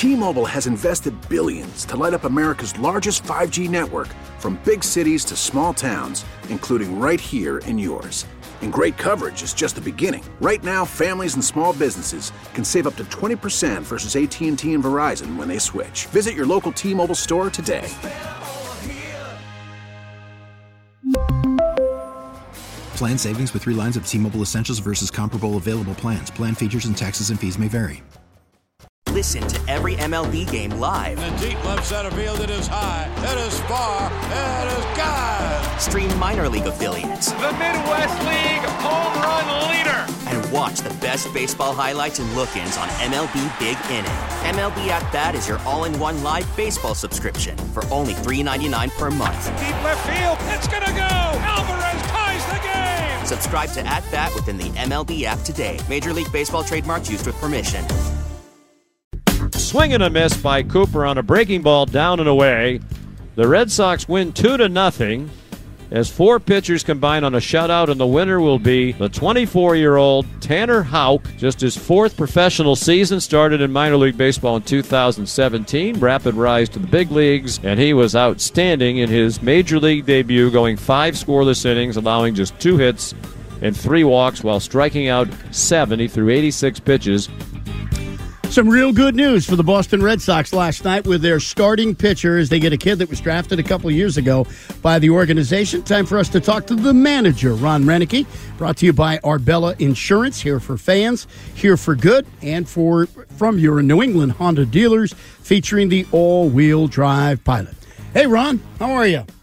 T-Mobile has invested billions to light up America's largest 5G network, from big cities to small towns, including right here in yours. And great coverage is just the beginning. Right now, families and small businesses can save up to 20% versus AT&T and Verizon when they switch. Visit your local T-Mobile store today. Plan savings with 3 lines of T-Mobile Essentials versus comparable available plans. Plan features and taxes and fees may vary. Listen to every MLB game live. In the deep left center field, it is high, it is far, it is gone. Stream minor league affiliates. The Midwest League home run leader. And watch the best baseball highlights and look-ins on MLB Big Inning. MLB At Bat is your all-in-one live baseball subscription for only $3.99 per month. Deep left field, it's gonna go. Alvarez ties the game. Subscribe to At Bat within the MLB app today. Major League Baseball trademarks used with permission. Swing and a miss by Cooper on a breaking ball down and away. The Red Sox win 2-0 as 4 pitchers combine on a shutout, and the winner will be the 24-year-old Tanner Houck. Just his 4th professional season, started in minor league baseball in 2017. Rapid rise to the big leagues, and he was outstanding in his major league debut, going 5 scoreless innings, allowing just 2 hits and 3 walks while striking out 70 through 86 pitches. Some real good news for the Boston Red Sox last night with their starting pitcher as they get a kid that was drafted a couple of years ago by the organization. Time for us to talk to the manager, Ron Renicky. Brought to you by Arbella Insurance, here for fans, here for good, and from your New England Honda dealers, featuring the all-wheel drive Pilot. Hey, Ron, how are you?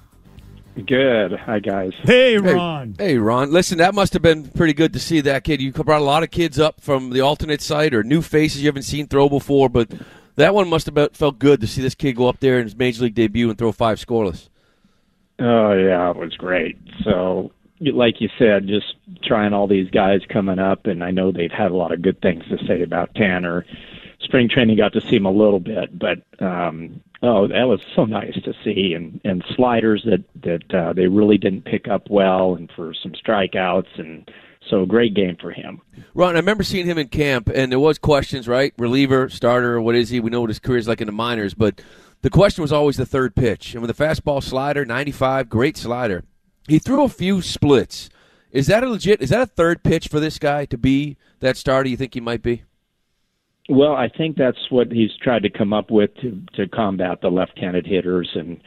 Good. Hi, guys. Hey, Ron. Hey, Ron. Listen, that must have been pretty good to see that kid. You brought a lot of kids up from the alternate site or new faces you haven't seen throw before, but that one must have felt good to see this kid go up there in his major league debut and throw 5 scoreless. Oh, yeah, it was great. So, like you said, just trying all these guys coming up, and I know they've had a lot of good things to say about Tanner. Spring training got to see him a little bit, but that was so nice to see, and sliders that they really didn't pick up well, and for some strikeouts, and so great game for him. Ron, I remember seeing him in camp, and there was questions, right? Reliever, starter, what is he? We know what his career is like in the minors, but the question was always the third pitch. And with the fastball slider, 95, great slider. He threw a few splits. Is that a third pitch for this guy to be that starter you think he might be? Well, I think that's what he's tried to come up with to combat the left-handed hitters, and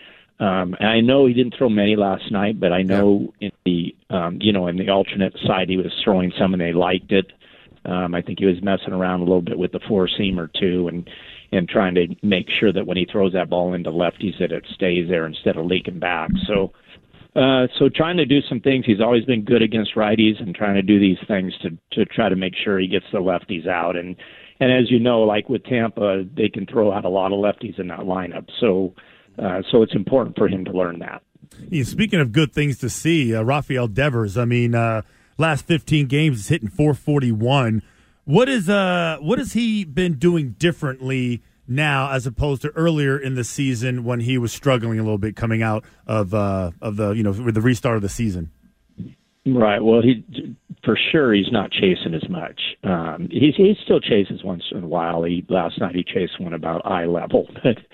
I know he didn't throw many last night, but I know in the in the alternate side he was throwing some and they liked it. I think he was messing around a little bit with the four-seamer too, and trying to make sure that when he throws that ball into lefties that it stays there instead of leaking back. So trying to do some things. He's always been good against righties, and trying to do these things to try to make sure he gets the lefties out. And as you know, like with Tampa, they can throw out a lot of lefties in that lineup. So it's important for him to learn that. Yeah, speaking of good things to see, Rafael Devers, last 15 games is hitting .441. What has he been doing differently now as opposed to earlier in the season when he was struggling a little bit coming out of with the restart of the season? Right. Well, for sure he's not chasing as much. He still chases once in a while. Last night he chased one about eye level,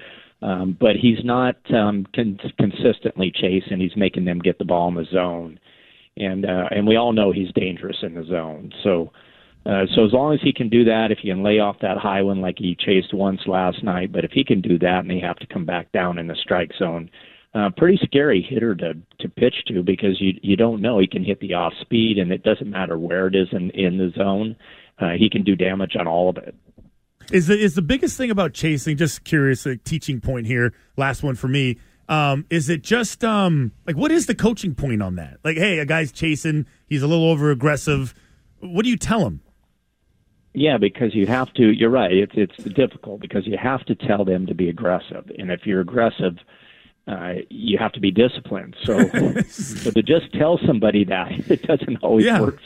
but he's not consistently chasing. He's making them get the ball in the zone, and we all know he's dangerous in the zone. So as long as he can do that, if he can lay off that high one like he chased once last night, but if he can do that and they have to come back down in the strike zone, pretty scary hitter to pitch to, because you don't know. He can hit the off speed, and it doesn't matter where it is in the zone. He can do damage on all of it. Is the biggest thing about chasing, just curious, a teaching point here, last one for me, is it just, what is the coaching point on that? Like, hey, a guy's chasing, he's a little over-aggressive. What do you tell him? Yeah, because you have to, you're right, it's difficult because you have to tell them to be aggressive. And if you're aggressive, you have to be disciplined. So to just tell somebody that, it doesn't always work.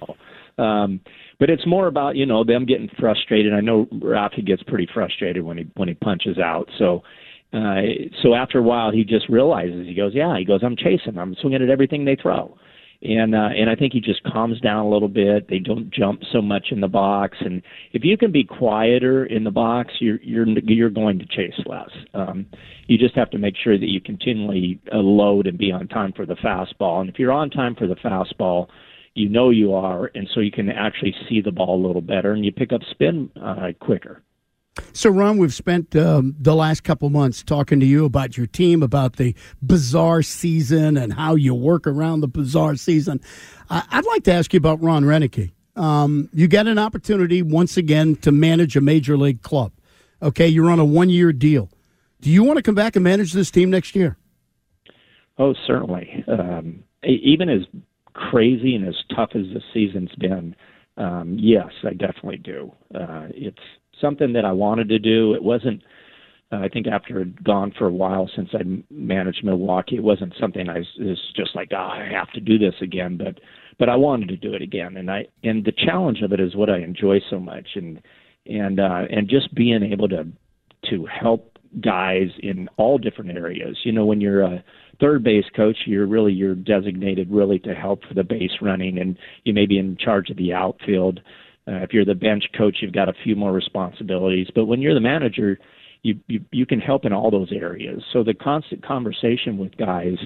But it's more about, them getting frustrated. I know Rafi gets pretty frustrated when he punches out. So after a while, he just realizes, he goes, I'm chasing. I'm swinging at everything they throw. And I think he just calms down a little bit. They don't jump so much in the box, and if you can be quieter in the box, you're going to chase less. You just have to make sure that you continually load and be on time for the fastball. And if you're on time for the fastball, you know you are, and so you can actually see the ball a little better, and you pick up spin quicker. So, Ron, we've spent the last couple months talking to you about your team, about the bizarre season and how you work around the bizarre season. I'd like to ask you about Ron Renneke. You get an opportunity once again to manage a major league club. Okay, you're on a 1-year deal. Do you want to come back and manage this team next year? Oh, certainly. Even as crazy and as tough as this season's been, yes, I definitely do. It's something that I wanted to do. It wasn't, I think after I'd gone for a while since I managed Milwaukee, it wasn't something I was just like, I have to do this again, but I wanted to do it again. And the challenge of it is what I enjoy so much, and just being able to help guys in all different areas. You know, when you're a third base coach, you're designated really to help for the base running, and you may be in charge of the outfield. If you're the bench coach, you've got a few more responsibilities. But when you're the manager, you can help in all those areas. So the constant conversation with guys,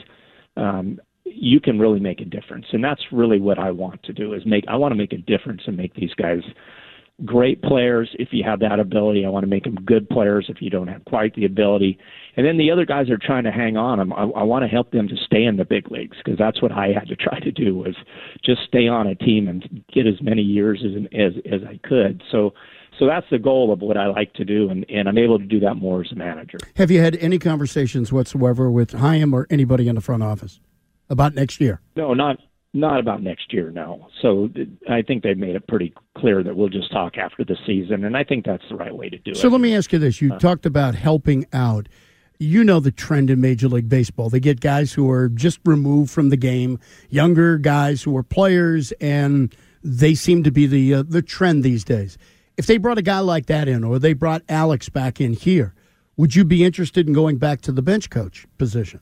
you can really make a difference. And that's really what I want to do, I want to make a difference and make these guys great players if you have that ability. I want to make them good players if you don't have quite the ability. And then the other guys are trying to hang on. I want to help them to stay in the big leagues, because that's what I had to try to do, was just stay on a team and get as many years as I could. So that's the goal of what I like to do, and I'm able to do that more as a manager. Have you had any conversations whatsoever with Chaim or anybody in the front office about next year? No, not about next year, no. So I think they've made it pretty clear that we'll just talk after the season, and I think that's the right way to do it. So let me ask you this. You talked about helping out. You know the trend in Major League Baseball. They get guys who are just removed from the game, younger guys who are players, and they seem to be the trend these days. If they brought a guy like that in, or they brought Alex back in here, would you be interested in going back to the bench coach position?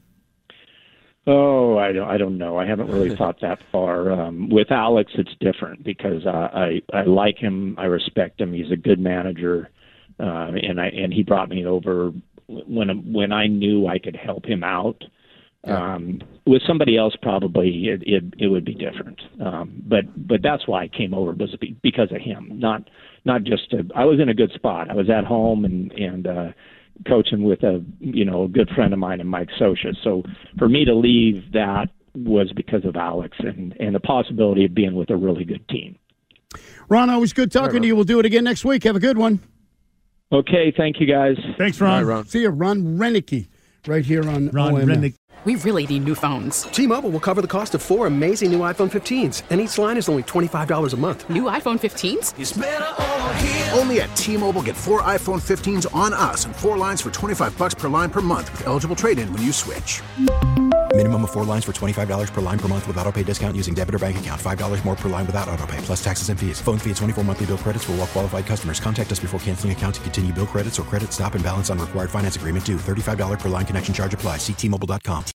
Oh, I don't know. I haven't really thought that far. With Alex, it's different because I like him. I respect him. He's a good manager, and he brought me over when I knew I could help him out. With somebody else, probably it would be different. But that's why I came over, was because of him. Not just I was in a good spot. I was at home and coaching with a good friend of mine, and Mike Scioscia. So for me to leave, that was because of Alex and the possibility of being with a really good team. Ron, always good talking to you. We'll do it again next week. Have a good one. Okay, thank you, guys. Thanks, Ron. Bye, Ron. See you, Ron Renneke, right here on Ron OMF. Renneke. We really need new phones. T-Mobile will cover the cost of 4 amazing new iPhone 15s, and each line is only $25 a month. New iPhone 15s? It's better over here. Only at T-Mobile, get 4 iPhone 15s on us and 4 lines for $25 per line per month with eligible trade-in when you switch. Minimum of 4 lines for $25 per line per month with autopay discount using debit or bank account. $5 more per line without autopay, plus taxes and fees. Phone fee at 24 monthly bill credits for well-qualified customers. Contact us before canceling account to continue bill credits or credit stop and balance on required finance agreement due. $35 per line connection charge applies. See T-Mobile.com.